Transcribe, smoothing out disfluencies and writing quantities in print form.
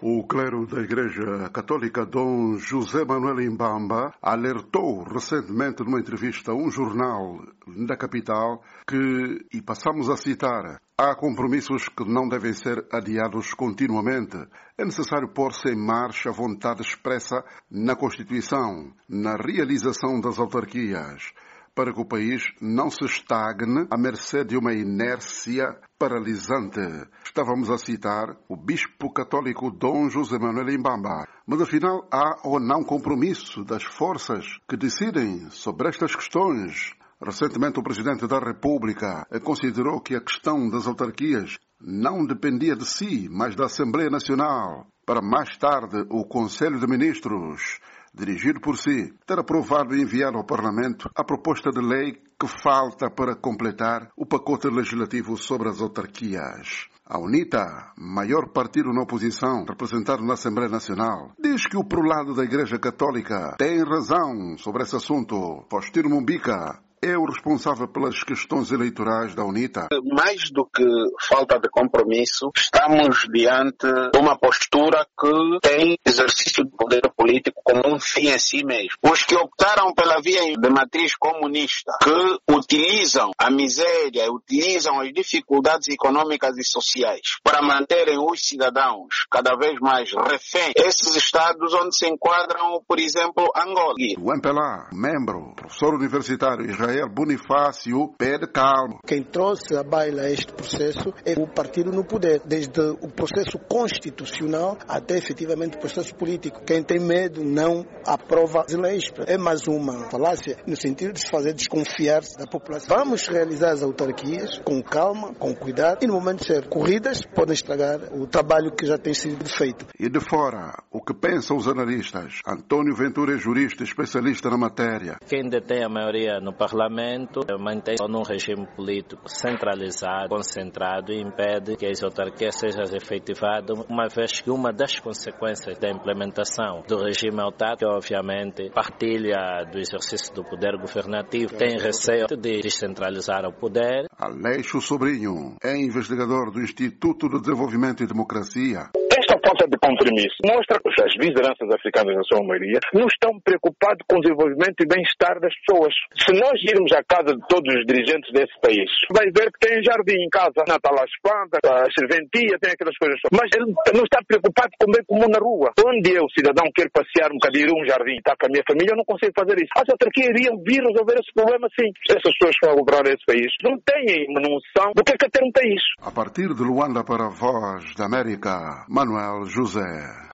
O clero da Igreja Católica Dom José Manuel Imbamba alertou recentemente numa entrevista a um jornal da capital que, e passamos a citar, há compromissos que não devem ser adiados continuamente. É necessário pôr-se em marcha a vontade expressa na Constituição, na realização das autarquias, para que o país não se estagne à mercê de uma inércia paralisante. Estávamos a citar o bispo católico Dom José Manuel Imbamba. Mas afinal há ou não compromisso das forças que decidem sobre estas questões? Recentemente o Presidente da República considerou que a questão das autarquias não dependia de si, mas da Assembleia Nacional. Para mais tarde o Conselho de Ministros, dirigido por si, ter aprovado e enviado ao Parlamento a proposta de lei que falta para completar o pacote legislativo sobre as autarquias. A UNITA, maior partido na oposição, representado na Assembleia Nacional, diz que o prolado da Igreja Católica tem razão sobre esse assunto. Faustino Mumbica é o responsável pelas questões eleitorais da UNITA. Mais do que falta de compromisso, estamos diante de uma postura que tem exercício do poder político como um fim em si mesmo. Os que optaram pela via de matriz comunista, que utilizam a miséria, utilizam as dificuldades econômicas e sociais para manterem os cidadãos cada vez mais reféns, esses estados onde se enquadram, por exemplo, Angola. O MPLA, membro, professor universitário Israel Bonifácio, pede calma. Quem trouxe à baila este processo é o partido no poder, desde o processo constitucional até efetivamente o processo político. Quem tem medo não aprova as leis. É mais uma falácia no sentido de se fazer desconfiar da população. Vamos realizar as autarquias com calma, com cuidado, e no momento de ser corridas podem estragar o trabalho que já tem sido feito. E de fora, o que pensam os analistas? António Ventura é jurista, especialista na matéria. Quem detém a maioria no Parlamento mantém num regime político centralizado, concentrado, e impede que as autarquias sejam efetivadas, uma vez que uma das consequências da implementação do regime autárquico, obviamente, partilha do exercício do poder governativo, tem receio de descentralizar o poder. Aleixo Sobrinho é investigador do Instituto de Desenvolvimento e Democracia. Esta falta de compromisso mostra que as lideranças africanas, na sua maioria, não estão preocupadas com o desenvolvimento e bem-estar das pessoas. Se nós irmos à casa de todos os dirigentes desse país, vai ver que tem jardim em casa, Natal às plantas, a serventia, tem aquelas coisas. Mas ele não está preocupado com o bem comum na rua. Onde eu, cidadão, quero passear um bocadinho, um jardim, está com a minha família, eu não consigo fazer isso. As autarquias iriam vir resolver esse problema sim. Essas pessoas que vão governar esse país não têm noção do que é ter um país. A partir de Luanda para a Voz da América, Manuel José.